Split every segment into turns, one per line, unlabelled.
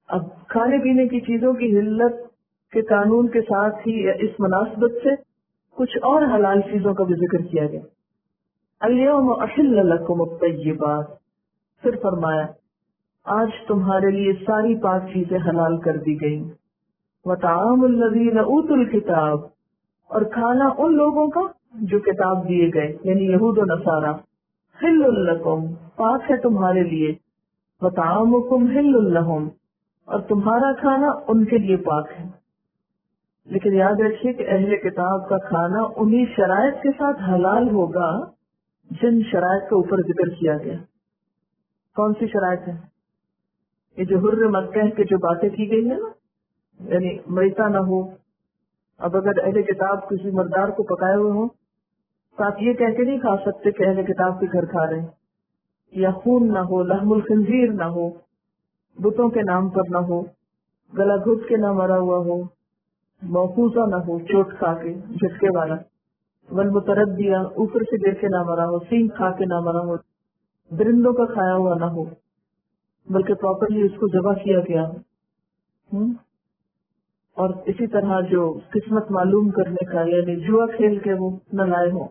اب کھانے پینے کی چیزوں کی حلت کے قانون کے ساتھ ہی اس مناسبت سے کچھ اور حلال چیزوں کا بھی ذکر کیا گیا. الیوم احل لکم الطیبات، پھر فرمایا آج تمہارے لیے ساری پاک چیزیں حلال کر دی گئی. وطعام الذین اوتوا الکتاب، اور کھانا ان لوگوں کا جو کتاب دیے گئے یعنی یہود و نصارا. حل لکم، پاک ہے تمہارے لیے. وطعامکم حل لہم، اور تمہارا کھانا ان کے لیے پاک ہے. لیکن یاد رکھیے کہ اہل کتاب کا کھانا انہی شرائط کے ساتھ حلال ہوگا جن شرائط کا اوپر ذکر کیا گیا. کون سی شرائط ہے؟ یہ جو حر مکہ کے جو باتیں کی گئی ہیں نا، یعنی میتا نہ ہو. اب اگر اہل کتاب کسی مردار کو پکائے ہوئے ہوں تو آپ یہ کہہ کے نہیں کھا سکتے کہ اہل کتاب کے گھر کھا رہے ہیں. یا خون نہ ہو، لحم الخنزیر نہ ہو، بتوں کے نام پر نہ ہو، گلا گھٹ کے نہ مرا ہوا ہو، موقوفہ نہ ہو چوٹ کھا کے جھٹکے والا، والمتردیہ اوپر سے گر کے نہ مرا ہو، سینگ کھا کے نہ مرا ہو، درندوں کا کھایا ہوا نہ ہو بلکہ پراپرلی اس کو ذبح کیا گیا ہو. اور اسی طرح جو قسمت معلوم کرنے کا یعنی جوا کھیل کے وہ نہ لائے ہوں.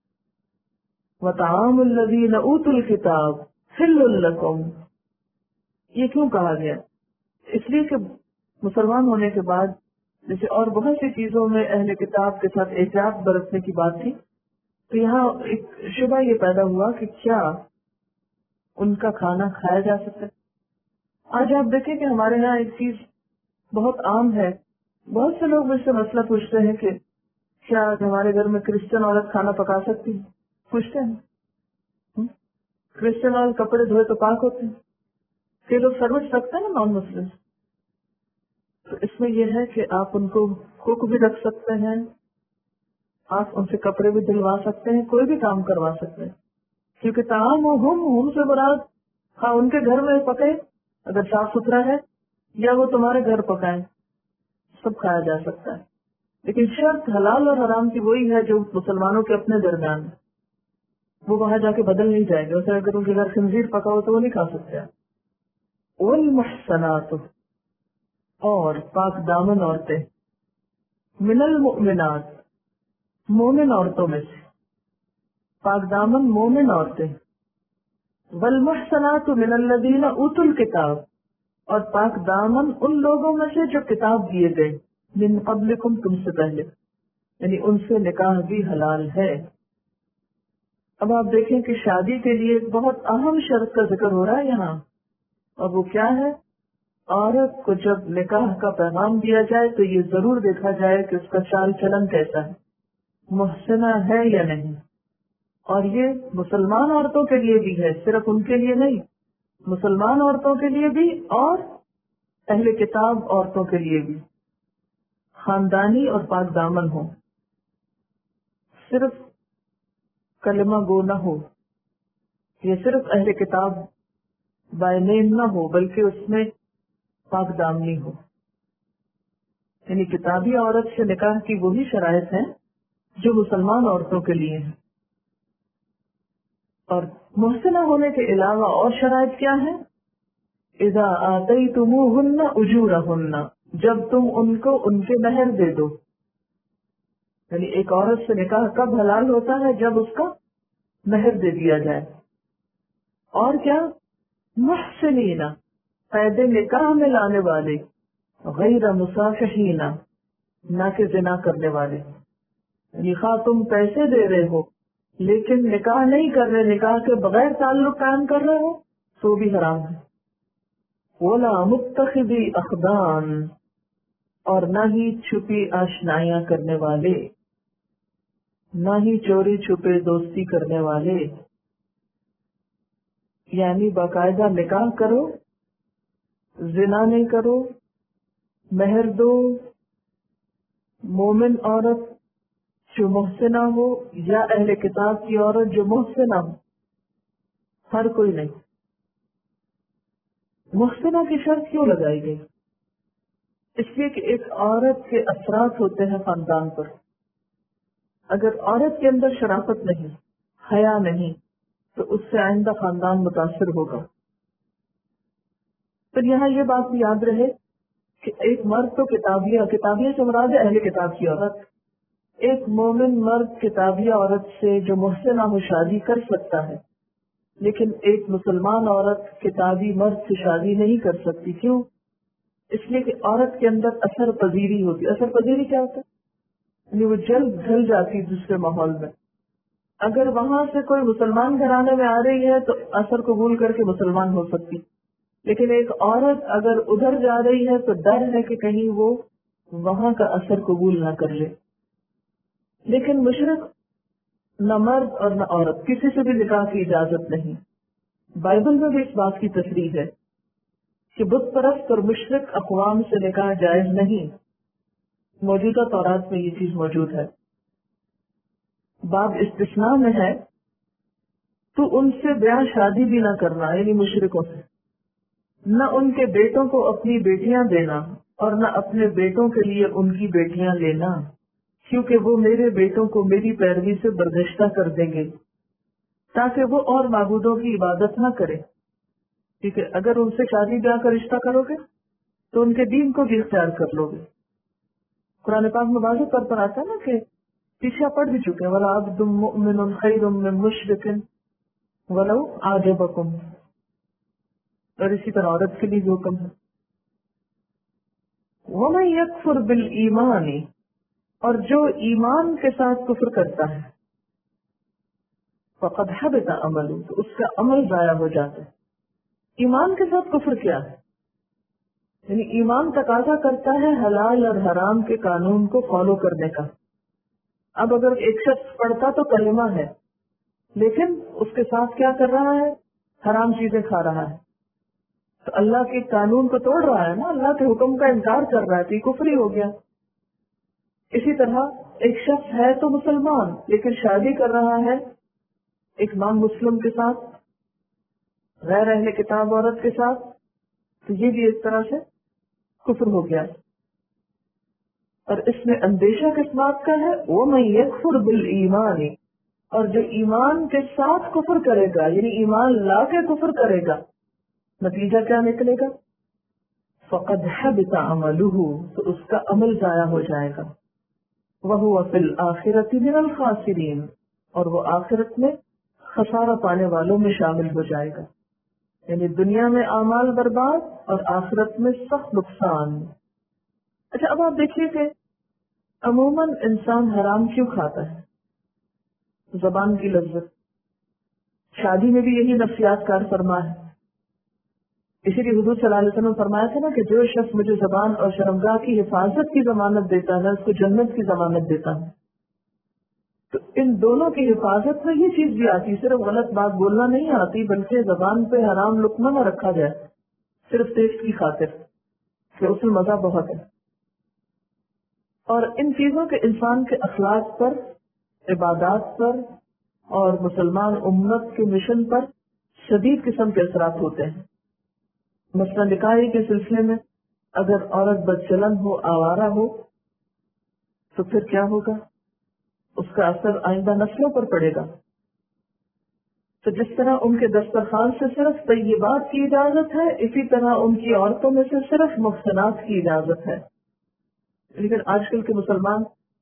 وطعام الذین اوتوا الکتاب حل لکم، یہ کیوں کہا گیا؟ اس لیے کہ مسلمان ہونے کے بعد جیسے اور بہت سی چیزوں میں اہل کتاب کے ساتھ احتیاط برتنے کی بات تھی، تو یہاں ایک شبہ یہ پیدا ہوا کہ کیا ان کا کھانا کھایا جا سکتا ہے. آج آپ دیکھیں کہ ہمارے یہاں ایک چیز بہت عام ہے. بہت سے لوگ مجھ سے مسئلہ پوچھتے ہیں کہ کیا ہمارے گھر میں کرسچن عورت کھانا پکا سکتی ہے؟ پوچھتے ہیں. کرسچن عورت کپڑے دھوئے تو پاک ہوتے ہیں. کہ لوگ سروس رکھتے ہیں نا نان مسلم، تو اس میں یہ ہے کہ آپ ان کو کوک بھی رکھ سکتے ہیں، آپ ان سے کپڑے بھی دلوا سکتے ہیں، کوئی بھی کام کروا سکتے ہیں. کیونکہ تمام ہم سے مراد ہاں ان کے گھر میں پکے اگر صاف ستھرا ہے، یا وہ تمہارے گھر پکائیں، سب کھایا جا سکتا ہے. لیکن شرط حلال اور حرام کی وہی ہے جو مسلمانوں کے اپنے درمیان ہے. وہ وہاں جا کے بدل نہیں جائے گا. اسے اگر ان کے گھر خنزیر پکا ہو تو وہ نہیں کھا سکتے. والمحصنات، اور پاک دامن عورتیں، من المؤمنات، مومن عورتوں میں سے، پاک دامن مومن عورتیں. والمحصنات من الذین اوتوا الکتاب، اور پاک دامن ان لوگوں میں سے جو کتاب دیے گئے، من قبلکم، تم سے پہلے، یعنی ان سے نکاح بھی حلال ہے. اب آپ دیکھیں کہ شادی کے لیے ایک بہت اہم شرط کا ذکر ہو رہا ہے یہاں، اور وہ کیا ہے؟ عورت کو جب نکاح کا پیغام دیا جائے تو یہ ضرور دیکھا جائے کہ اس کا چال چلن کیسا ہے، محسنہ ہے یا نہیں. اور یہ مسلمان عورتوں کے لیے بھی ہے، صرف ان کے لیے نہیں، مسلمان عورتوں کے لیے بھی اور اہل کتاب عورتوں کے لیے بھی. خاندانی اور پاک دامن ہو، صرف کلمہ گو نہ ہو، یہ صرف اہل کتاب بائی نیم نہ ہو بلکہ اس میں پاک دامنی ہو. یعنی کتابی عورت سے نکاح کی وہی شرائط ہیں جو مسلمان عورتوں کے لیے ہیں. اور محسنہ ہونے کے علاوہ اور شرائط کیا ہیں؟ اذا آتیتموہن اجورہن، جب تم ان کو ان کے مہر دے دو. یعنی ایک عورت سے نکاح کب حلال ہوتا ہے؟ جب اس کا مہر دے دیا جائے. اور کیا؟ محسنین، قید نکاح میں لانے والے، غیر مصافحین، نہ کہ زنا کرنے والے. یعنی خواہ تم پیسے دے رہے ہو لیکن نکاح نہیں کر رہے، نکاح کے بغیر تعلق قائم کر رہے ہو تو بھی حرام ہے. ولا متخذی اخدان، اور نہ ہی چھپی آشنائیاں کرنے والے، نہ ہی چوری چھپے دوستی کرنے والے. یعنی باقاعدہ نکاح کرو، زنا نہیں کرو، مہر دو، مومن عورت جو محسنہ ہو یا اہل کتاب کی عورت جو محسنہ ہو، ہر کوئی نہیں. محسنہ کی شرط کیوں لگائی گئی؟ اس لیے کہ ایک عورت کے اثرات ہوتے ہیں خاندان پر. اگر عورت کے اندر شرافت نہیں، حیا نہیں، تو اس سے آئندہ خاندان متاثر ہوگا. پھر یہاں یہ بات بھی یاد رہے کہ ایک مرد تو کتابیہ سے مراد ہے اہل کتاب کی عورت. ایک مومن مرد کتابیہ عورت سے جو محسنہ ہو شادی کر سکتا ہے، لیکن ایک مسلمان عورت کتابی مرد سے شادی نہیں کر سکتی. کیوں؟ اس لیے کہ عورت کے اندر اثر پذیری ہوتی. اثر پذیری کیا ہوتا ہے؟ یعنی وہ جلد ڈھل جاتی دوسرے ماحول میں. اگر وہاں سے کوئی مسلمان گھرانے میں آ رہی ہے تو اثر قبول کر کے مسلمان ہو سکتی، لیکن ایک عورت اگر ادھر جا رہی ہے تو ڈر ہے کہ کہیں وہ وہاں کا اثر قبول نہ کر لے. لیکن مشرک نہ مرد اور نہ عورت کسی سے بھی نکاح کی اجازت نہیں. بائبل میں بھی اس بات کی تصریح ہے کہ بت پرست اور مشرک اقوام سے نکاح جائز نہیں. موجودہ تورات میں یہ چیز موجود ہے. باب استثناء میں ہے تو ان سے بیاہ شادی بھی نہ کرنا، یعنی مشرکوں سے، نہ ان کے بیٹوں کو اپنی بیٹیاں دینا اور نہ اپنے بیٹوں کے لیے ان کی بیٹیاں لینا، کیونکہ وہ میرے بیٹوں کو میری پیروی سے برگشتہ کر دیں گے تاکہ وہ اور معبودوں کی عبادت نہ کرے. ٹھیک ہے، اگر ان سے شادی بیاہ کا رشتہ کرو گے تو ان کے دین کو بھی اختیار کر لو گے. قرآن پاک میں واضح طور پر آتا ہے نا کہ پیچھے پڑھ بھی چکے وَلَا عَبْدٌ مُؤْمِنٌ خَيْرٌ مِّن مُشْرِكٍ وَلَوْ أَعْجَبَكُمْ. اور اسی طرح عورت کے لیے بھی حکم ہے. وَمَن يَكْفُرْ بِالْإِيمَانِ، اور جو ایمان کے ساتھ کفر کرتا ہے، فَقَدْ حَبِطَ عَمَلُهُ، تو اس کا عمل ضائع ہو جاتا ہے. ایمان کے ساتھ کفر کیا ہے؟ یعنی ایمان تقاضا کرتا ہے حلال اور حرام کے قانون کو فالو کرنے کا. اب اگر ایک شخص پڑھتا تو کلمہ ہے، لیکن اس کے ساتھ کیا کر رہا ہے؟ حرام چیزیں کھا رہا ہے، تو اللہ کے قانون کو توڑ رہا ہے نا، اللہ کے حکم کا انکار کر رہا ہے، تو یہ کفری ہو گیا. اسی طرح ایک شخص ہے تو مسلمان لیکن شادی کر رہا ہے ایک نان مسلم کے ساتھ، غیر اہل کتاب عورت کے ساتھ، تو یہ بھی ایک طرح سے کفر ہو گیا. اور اس میں اندیشہ کس بات کا ہے؟ وَمَن يَكْفُرْ بِالْإِيمَانِ، اور جو ایمان کے ساتھ کفر کرے گا، یعنی ایمان لا کے کفر کرے گا، نتیجہ کیا نکلے گا؟ فَقَدْ حَبِطَ عَمَلُهُ، تو اس کا عمل ضائع ہو جائے گا. وَهُوَ فِي الْآخِرَةِ مِنَ الْخَاسِرِينَ، اور وہ آخرت میں خسارہ پانے والوں میں شامل ہو جائے گا. یعنی دنیا میں اعمال برباد اور آخرت میں سخت نقصان. اچھا، اب آپ دیکھیے کہ عموماً انسان حرام کیوں کھاتا ہے؟ زبان کی لذت. شادی میں بھی یہی نفسیات کار فرما ہے. اسی لیے حضور صلی اللہ علیہ وسلم فرمایا تھا نا کہ جو شخص مجھے زبان اور شرمگاہ کی حفاظت کی ضمانت دیتا ہے اس کو جنت کی ضمانت دیتا ہوں. تو ان دونوں کی حفاظت میں یہ چیز بھی آتی، صرف غلط بات بولنا نہیں آتی، بلکہ زبان پہ حرام لقمہ نہ رکھا جائے صرف ٹیسٹ کی خاطر، کہ اس میں مزہ بہت ہے. اور ان چیزوں کے انسان کے اخلاق پر، عبادات پر اور مسلمان امت کے مشن پر شدید قسم کے اثرات ہوتے ہیں. مثلا نکاح کے سلسلے میں اگر عورت بدچلن ہو، آوارہ ہو، تو پھر کیا ہوگا؟ اس کا اثر آئندہ نسلوں پر پڑے گا. تو جس طرح ان کے دسترخوان سے صرف طیبات کی اجازت ہے، اسی طرح ان کی عورتوں میں سے صرف محسنات کی اجازت ہے. لیکن آج کل کے مسلمان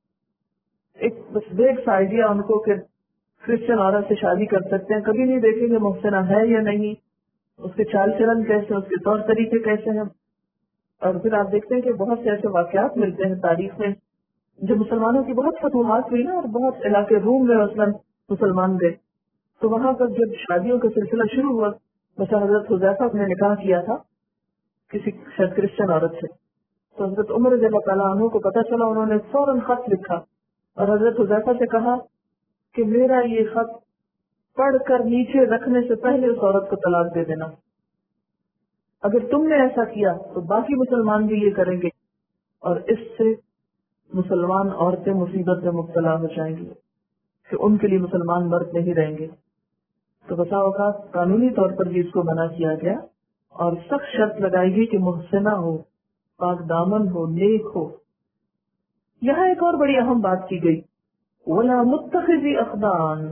ایک بس بیگ سا آئیڈیا ان کو کہ کرسچن عورت سے شادی کر سکتے ہیں، کبھی نہیں دیکھیں گے محسنہ ہے یا نہیں، اس کے چال چلن کیسے، اس کے طور طریقے کیسے ہیں. اور پھر آپ دیکھتے ہیں کہ بہت سے ایسے واقعات ملتے ہیں تاریخ میں جو مسلمانوں کی بہت فتوحات ہوئی نا، اور بہت علاقے روم میں مثلاً مسلمان گئے، تو وہاں پر جب شادیوں کا سلسلہ شروع ہوا، مثلا حضرت حذیفہ نے نکاح کیا تھا کسی شاید کرسچن عورت سے، تو حضرت عمر رضی اللہ تعالیٰ عنہ کو پتہ چلا، انہوں نے فوراً خط لکھا اور حضرت حذیفہ سے کہا کہ میرا یہ خط پڑھ کر نیچے رکھنے سے پہلے اس عورت کو طلاق دے دینا. اگر تم نے ایسا کیا تو باقی مسلمان بھی یہ کریں گے، اور اس سے مسلمان عورتیں مصیبت میں مبتلا ہو جائیں گی کہ ان کے لیے مسلمان مرد نہیں رہیں گے. تو بسا اوقات قانونی طور پر بھی اس کو منع کیا گیا اور سخت شرط لگائی گئی کہ محسنہ ہو، پاک دامن ہو، نیک ہو. یہاں ایک اور بڑی اہم بات کی گئی، ولا متخذی اخدان.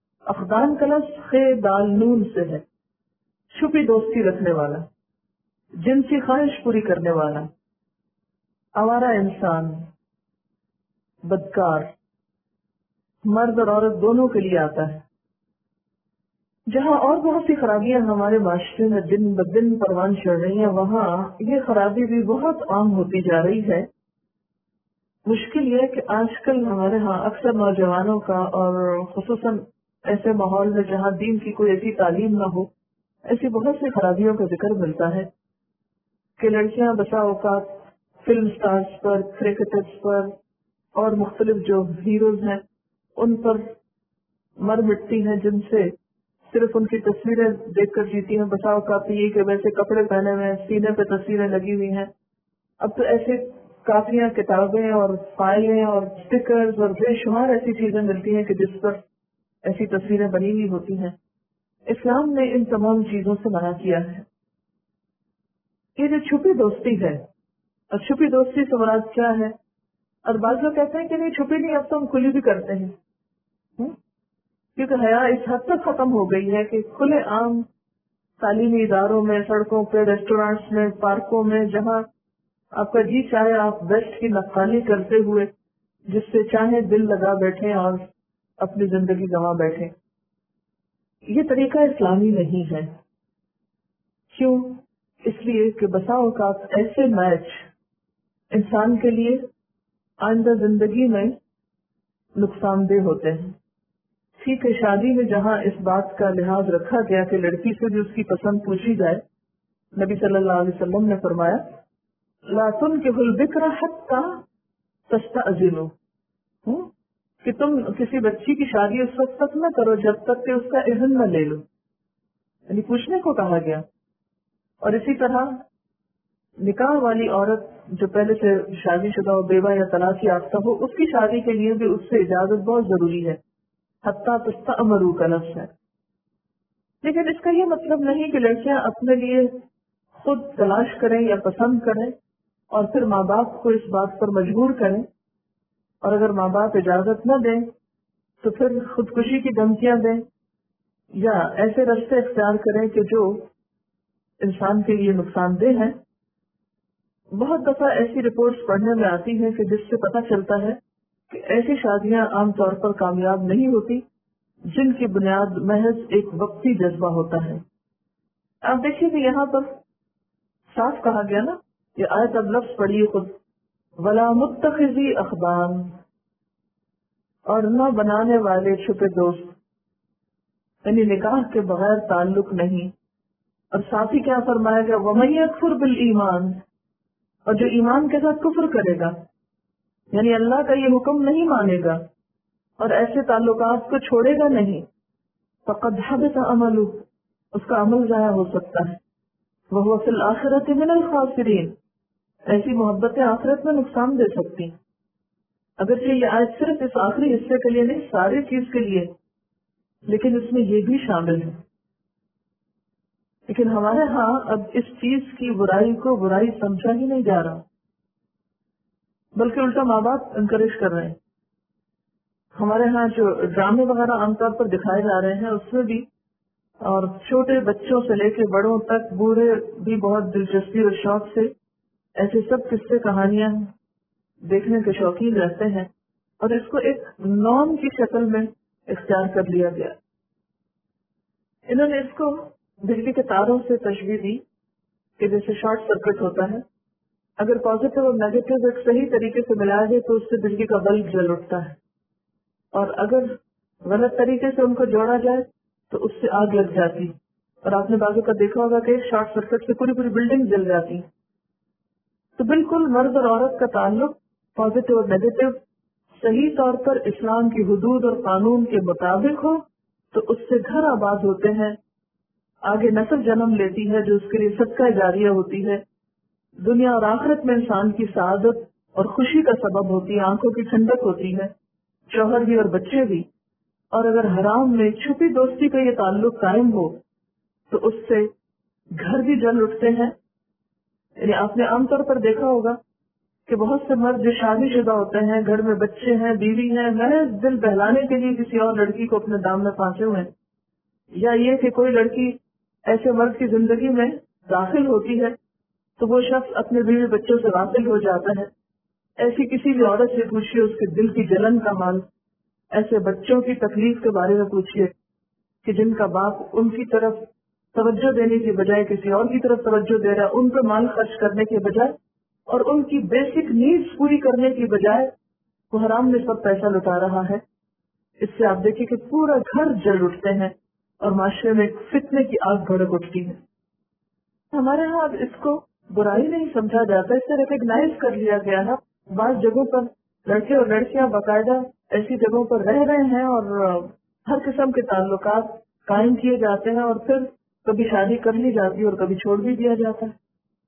اخدان کا لفظ خے دال نون سے ہے، چھپی دوستی رکھنے والا. جنسی خواہش پوری کرنے والا، آوارہ انسان، بدکار، مرد اور عورت دونوں کے لیے آتا ہے۔ جہاں اور بہت سی خرابیاں ہمارے معاشرے میں دن بدن پروان چڑھ رہی ہیں، وہاں یہ خرابی بھی بہت عام ہوتی جا رہی ہے۔ مشکل یہ ہے کہ آج کل ہمارے ہاں اکثر نوجوانوں کا، اور خصوصاً ایسے ماحول میں جہاں دین کی کوئی ایسی تعلیم نہ ہو، ایسی بہت سی خرابیوں کا ذکر ملتا ہے کہ لڑکیاں بسا اوقات فلم سٹارز پر، کرکٹرز پر اور مختلف جو ہیروز ہیں ان پر مر مٹتی ہیں، جن سے صرف ان کی تصویریں دیکھ کر جیتی ہیں۔ بسا اوقات یہ کہ ویسے کپڑے پہنے ہوئے ہیں، سینے پہ تصویریں لگی ہوئی ہیں۔ اب تو ایسے کافیاں کتابیں اور فائلیں اور اسٹیکرز اور بے شمار ایسی چیزیں ملتی ہیں کہ جس پر ایسی تصویریں بنی ہوئی ہوتی ہیں۔ اسلام نے ان تمام چیزوں سے منع کیا ہے۔ یہ جو چھپی دوستی ہے، اور چھپی دوستی سے مراد کیا ہے؟ اور بعض لوگ کہتے ہیں کہ نہیں چھپی نہیں، اب تو ہم کھلی بھی کرتے ہیں، کیونکہ حیا اس حد تک ختم ہو گئی ہے کہ کھلے عام تعلیمی اداروں میں، سڑکوں پہ، ریسٹورینٹس میں، پارکوں میں، جہاں آپ کا جی چاہے آپ بیسٹ کی نقالی کرتے ہوئے جس سے چاہے دل لگا بیٹھے اور اپنی زندگی گنوا بیٹھے۔ یہ طریقہ اسلامی نہیں ہے۔ کیوں؟ اس لیے کہ بسا اوقات ایسے میچ انسان کے لیے آئندہ زندگی میں نقصان دہ ہوتے ہیں۔ ٹھیک ہے، شادی میں جہاں اس بات کا لحاظ رکھا گیا کہ لڑکی سے بھی اس کی پسند پوچھی جائے، نبی صلی اللہ علیہ وسلم نے فرمایا لا تنکحوا البکر حتی تستأذنوا، کہ تم کسی بچی کی شادی اس وقت تک نہ کرو جب تک کہ اس کا اذن نہ لے لو، یعنی پوچھنے کو کہا گیا۔ اور اسی طرح نکاح والی عورت جو پہلے سے شادی شدہ ہو، بیوہ یا طلاق یافتہ ہو، اس کی شادی کے لیے بھی اس سے اجازت بہت ضروری ہے۔ حتیٰ تستأمروا کا لفظ ہے۔ لیکن اس کا یہ مطلب نہیں کہ لڑکیاں اپنے لیے خود تلاش کریں یا پسند کریں اور پھر ماں باپ کو اس بات پر مجبور کریں، اور اگر ماں باپ اجازت نہ دیں تو پھر خودکشی کی دھمکیاں دیں یا ایسے راستے اختیار کریں کہ جو انسان کے لیے نقصان دہ ہیں۔ بہت دفعہ ایسی رپورٹس پڑھنے میں آتی ہیں کہ جس سے پتہ چلتا ہے کہ ایسی شادیاں عام طور پر کامیاب نہیں ہوتی جن کی بنیاد محض ایک وقتی جذبہ ہوتا ہے۔ آپ دیکھیے کہ یہاں پر صاف کہا گیا نا، یہ آیت اب لفظ پڑھیے خود، ولا متخذی اخدان، اور نہ بنانے والے چھپے دوست، یعنی نکاح کے بغیر تعلق نہیں۔ اور ساتھ ہی کیا فرمایا گیا، وَمَن يَكْفُرْ بِالْإِيمَانِ، اور جو ایمان کے ساتھ کفر کرے گا، یعنی اللہ کا یہ حکم نہیں مانے گا اور ایسے تعلقات کو چھوڑے گا نہیں، فقد حبط عملہ، اس کا عمل ضائع ہو سکتا ہے، وَهُوَ فِي الْآخِرَةِ مِنَ الْخَاسِرِينَ، ایسی محبتیں آخرت میں نقصان دے سکتی۔ اگرچہ یہ آیت صرف اس آخری حصے کے لیے نہیں، ساری چیز کے لیے، لیکن اس میں یہ بھی شامل ہے۔ لیکن ہمارے ہاں اب اس چیز کی برائی کو برائی سمجھا ہی نہیں جا رہا، بلکہ الٹا ماں باپ انکریج کر رہے ہیں۔ ہمارے ہاں جو ڈرامے وغیرہ عام طور پر دکھائے جا رہے ہیں اس میں بھی، اور چھوٹے بچوں سے لے کے بڑوں تک، بوڑھے بھی بہت دلچسپی اور شوق سے ایسے سب قصے کہانیاں دیکھنے کے شوقین رہتے ہیں، اور اس کو ایک نام کی شکل میں اختیار کر لیا گیا۔ انہوں نے اس کو بجلی کے تاروں سے تشبیہ دی کہ جیسے شارٹ سرکٹ ہوتا ہے، اگر پازیٹیو اور نیگیٹو ایک صحیح طریقے سے ملایا جائے تو اس سے بجلی کا بلب جل اٹھتا ہے، اور اگر غلط طریقے سے ان کو جوڑا جائے تو اس سے آگ لگ جاتی، اور آپ نے بعضوں کا دیکھا ہوگا کہ ایک شارٹ سرکٹ سے پوری پوری بلڈنگ جل جاتی۔ تو بالکل مرد اور عورت کا تعلق پازیٹیو اور نیگیٹو صحیح طور پر اسلام کی حدود اور قانون کے مطابق ہو تو اس سے گھر آباد ہوتے ہیں، آگے نسل جنم لیتی ہے جو اس کے لیے صدقہ جاریہ ہوتی ہے، دنیا اور آخرت میں انسان کی سعادت اور خوشی کا سبب ہوتی ہے، آنکھوں کی ٹھنڈک ہوتی ہے، شوہر بھی اور بچے بھی۔ اور اگر حرام میں چھپی دوستی کا یہ تعلق قائم ہو تو اس سے گھر بھی جل اٹھتے ہیں۔ یعنی آپ نے عام طور پر دیکھا ہوگا کہ بہت سے مرد جو شادی شدہ ہوتے ہیں، گھر میں بچے ہیں، بیوی ہیں، محض دل بہلانے کے لیے کسی اور لڑکی کو اپنے دام میں پھانسے ہوئے ہیں، یا یہ کہ کوئی لڑکی ایسے مرد کی زندگی میں داخل ہوتی ہے تو وہ شخص اپنے بیوی بچوں سے غافل ہو جاتا ہے. ایسی کسی بھی عورت سے پوچھیے اس کے دل کی جلن کا حال. ایسے بچوں کی تکلیف کے بارے میں پوچھیے کہ جن کا باپ ان کی طرف توجہ دینے کے بجائے کسی اور کی طرف توجہ دے رہا ہے, ان پہ مال خرچ کرنے کے بجائے اور ان کی بیسک نیڈز پوری کرنے کی بجائے وہ حرام میں سب پیسہ لٹا رہا ہے. اس سے آپ دیکھیں کہ پورا گھر جل اٹھتے ہیں اور معاشرے میں فتنے کی آگ بھڑک اٹھتی ہے. ہمارے ہاں اب اس کو برائی نہیں سمجھا جاتا, اس سے ریکگنائز کر لیا گیا ہے. بعض جگہوں پر لڑکے اور لڑکیاں باقاعدہ ایسی جگہوں پر رہ رہے ہیں اور ہر قسم کے تعلقات قائم کیے جاتے ہیں اور پھر کبھی شادی کر لی جاتی ہے اور کبھی چھوڑ بھی دیا جاتا ہے.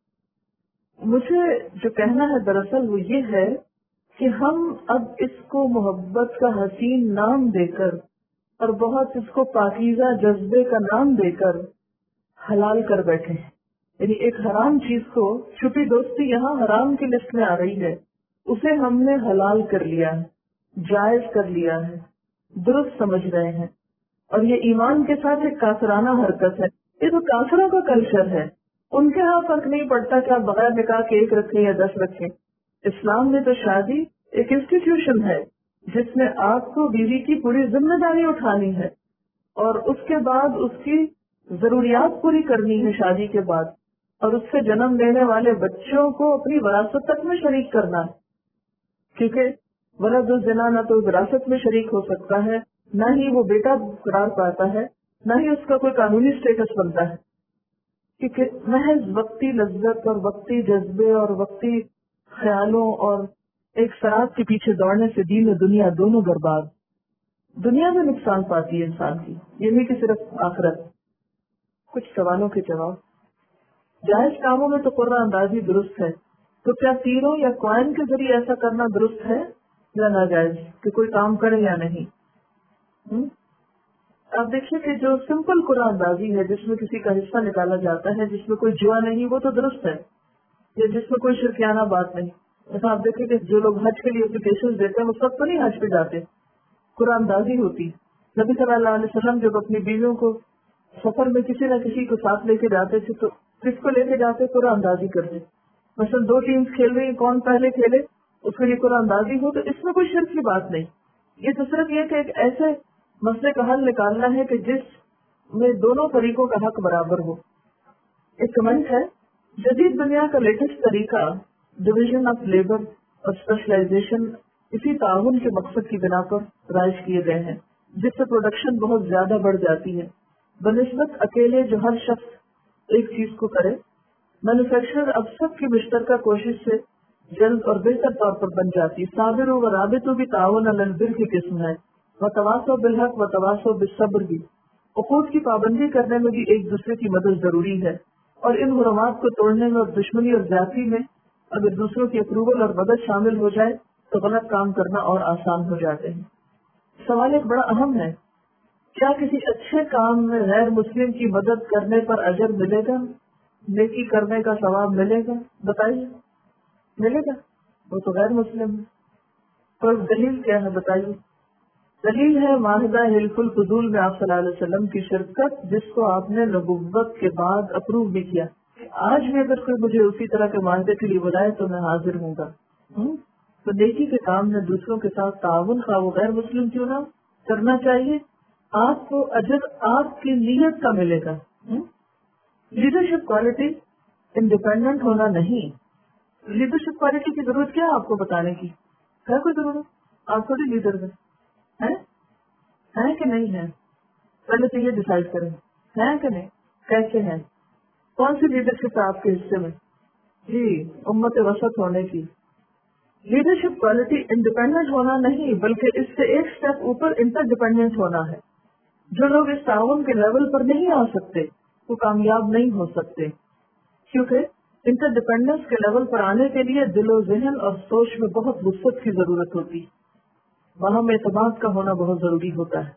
مجھے جو کہنا ہے دراصل وہ یہ ہے کہ ہم اب اس کو محبت کا حسین نام دے کر اور بہت اس کو پاکیزہ جذبے کا نام دے کر حلال کر بیٹھے ہیں. یعنی ایک حرام چیز کو, چھپی دوستی یہاں حرام کی لسٹ میں آ رہی ہے, اسے ہم نے حلال کر لیا ہے, جائز کر لیا ہے, درست سمجھ رہے ہیں. اور یہ ایمان کے ساتھ ایک کافرانہ حرکت ہے. یہ تو کافروں کا کلچر ہے. ان کے ہاں فرق نہیں پڑتا کہ آپ بغیر نکاح کے 1 رکھیں یا 10 رکھیں. اسلام میں تو شادی ایک انسٹیٹیوشن ہے جس میں آپ کو بیوی کی پوری ذمہ داری اٹھانی ہے اور اس کے بعد اس کی ضروریات پوری کرنی ہے شادی کے بعد, اور اس سے جنم لینے والے بچوں کو اپنی وراثت تک میں شریک کرنا ہے. کیونکہ ولد الزنا نہ تو وراثت میں شریک ہو سکتا ہے, نہ ہی وہ بیٹا قرار پاتا ہے, نہ ہی اس کا کوئی قانونی اسٹیٹس بنتا ہے. کیونکہ محض وقتی لذت اور وقتی جذبے اور وقتی خیالوں اور ایک شراب کے پیچھے دوڑنے سے دین و دنیا دونوں برباد. دنیا میں نقصان پاتی ہے انسان کی, یہ نہیں کہ صرف آخرت. کچھ سوالوں کے جواب. جائز کاموں میں تو قرہ اندازی درست ہے, تو کیا تیروں یا کوائن کے ذریعے ایسا کرنا درست ہے یا ناجائز کہ کوئی کام کرے یا نہیں؟ آپ دیکھیے کہ جو سمپل قرآن اندازی ہے جس میں کسی کا حصہ نکالا جاتا ہے, جس میں کوئی جوا نہیں, وہ تو درست ہے, یا جس میں کوئی شرکیانہ بات نہیں. ایسا آپ دیکھیں کہ جو لوگ حج کے لیے اپلیکیشن دیتے ہیں وہ سب تو نہیں حج پہ جاتے, قرآن اندازی ہوتی. نبی صلی اللہ علیہ وسلم جب اپنی بیویوں کو سفر میں کسی نہ کسی کو ساتھ لے کے جاتے تھے تو کس کو لے کے جاتے, قرآن اندازی کرتے. مثلا 2 ٹیمز کھیل رہی ہیں, کون پہلے کھیلے اس کے لیے قرآن اندازی ہو, تو اس میں کوئی شرک کی بات نہیں. یہ تو صرف یہ کہ ایک ایسے مسئلے کا حل نکالنا ہے کہ جس میں دونوں فریقوں کا حق برابر ہو. ایک کمنٹ ہے, جدید دنیا کا لیٹسٹ طریقہ ڈویژن آف لیبر اور اسپیشلائزیشن اسی تعاون کے مقصد کی بنا پر رائج کیے گئے ہیں, جس سے پروڈکشن بہت زیادہ بڑھ جاتی ہے بنسبت اکیلے جو ہر شخص ایک چیز کو کرے. مینوفیکچرر اب سب کی مشترکہ کوشش سے جلد اور بہتر طور پر بن جاتی. صابر و رابطوں بھی تعاون علی البر کی قسم ہے, وتواصوا بالحق وتواصوا بالصبر بھی. حقوق کی پابندی کرنے میں بھی ایک دوسرے کی مدد ضروری ہے, اور ان حرمات کو توڑنے میں اور دشمنی اور زیادتی میں اگر دوسروں کی اپروول اور مدد شامل ہو جائے تو غلط کام کرنا اور آسان ہو جاتے ہیں. سوال ایک بڑا اہم ہے, کیا کسی اچھے کام میں غیر مسلم کی مدد کرنے پر اجر ملے گا, نیکی کرنے کا ثواب ملے گا؟ بتائیے, ملے گا؟ وہ تو غیر مسلم ہے. پر دلیل کیا ہے بتائیے؟ دلیل ہے معاہدہ حلف الفضول میں آپ صلی اللہ علیہ وسلم کی شرکت, جس کو آپ نے نبوت کے بعد اپروو بھی کیا. آج بھی اگر کوئی مجھے اسی طرح کے معاہدے کے لیے بلائے تو میں حاضر ہوں گا. تو نیکی کے کام میں دوسروں کے ساتھ تعاون کا وہ غیر مسلم کیوں نہ کرنا چاہیے. آپ کو اجر آپ کی نیت کا ملے گا. لیڈرشپ کوالٹی انڈیپینڈنٹ ہونا نہیں. لیڈرشپ کوالٹی کی ضرورت کیا ہے آپ کو بتانے کی؟ ہے کوئی ضرورت؟ آپ تھوڑی لیڈر ہے کہ نہیں ہے؟ پہلے تو یہ ڈیسائیڈ کریں, ہے کہ نہیں, کیسے ہیں, کون سی لیڈرشپ ہے آپ کے حصے میں؟ جی, امت وسط ہونے کی. لیڈرشپ کوالٹی انڈیپینڈنٹ ہونا نہیں بلکہ اس سے ایک سٹیپ اوپر انٹر ڈیپینڈنٹ ہونا ہے. جو لوگ اس تعاون کے لیول پر نہیں آ سکتے وہ کامیاب نہیں ہو سکتے, کیونکہ انٹر ڈیپینڈنس کے لیول پر آنے کے لیے دل و ذہن اور سوچ میں بہت وسعت کی ضرورت ہوتی. وہاں میں اعتماد کا ہونا بہت ضروری ہوتا ہے.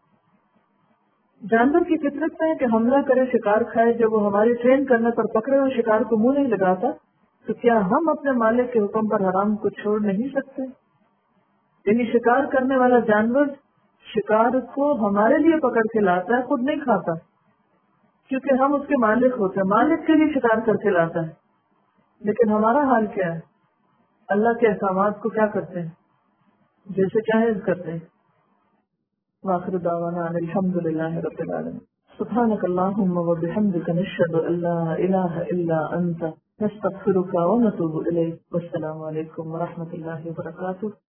جانور کی فطرت میں ہے کہ حملہ کرے شکار کھائے. جب وہ ہمارے ٹرین کرنے پر پکڑے اور شکار کو منہ نہیں لگاتا تو کیا ہم اپنے مالک کے حکم پر حرام کو چھوڑ نہیں سکتے؟ یعنی شکار کرنے والا جانور شکار کو ہمارے لیے پکڑ کے لاتا ہے, خود نہیں کھاتا, کیونکہ ہم اس کے مالک ہوتے ہیں. مالک کے لیے شکار کر کے لاتا ہے. لیکن ہمارا حال کیا ہے؟ اللہ کے احکامات کو کیا کرتے ہیں؟ جیسے چاہے کرتے ہیں. وآخر دعوانا ان الحمد للہ رب العالمین. سبحانک اللہم وبحمدک نشہد ان لا الہ الا انت نستغفرک ونتوب الیک. والسلام علیکم ورحمۃ اللہ وبرکاتہ.